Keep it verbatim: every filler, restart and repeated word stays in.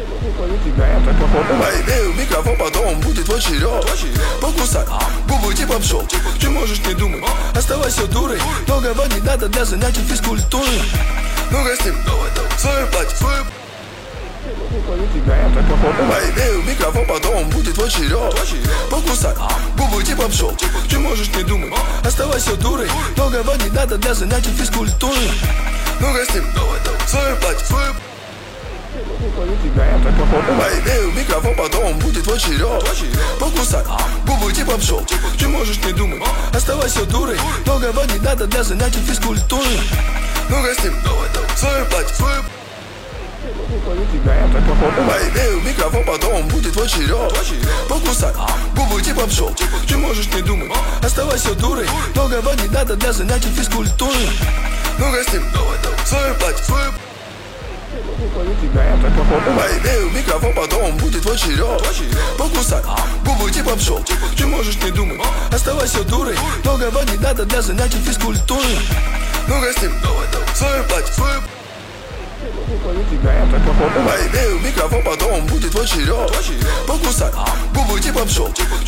Бэйби, микрофон, потом будет твой черед. Покусай, губы типа пшел. Ты можешь не думать, оставайся дурой. Многого не надо для занятий физкультуры. Ну-ка с ним, свою платье, свою. Бэйби, микрофон, потом будет твой черед. Покусай, губы типа пшел. Ты можешь не думать, оставайся дурой. Многого не надо для занятий физкультуры. Ну-ка с ним, свою платье, свою. Бэйби, микрофон, потом будет твой черед. Покусай, губы типа пшел. Ты можешь не думать, оставайся дурой. Многого не надо для занятий физкультуры. Ну-ка с ним, свою платье, свою. Бэйби, микрофон, потом будет твой черед. Покусай, губы типа пшел. Ты можешь не думать, оставайся дурой. Многого не надо для занятий физкультуры. Ну-ка с ним, свою платье, свою. Бэйби, микрофон, потом будет твой черед. Покусай, губы типа пшел. Ты можешь не думать, оставайся дурой. Многого не надо для занятий физкультуры. Ну-ка с ним, свою платье, свою. Бэйби, микрофон, потом будет твой черед. Покусай, губы типа пшел.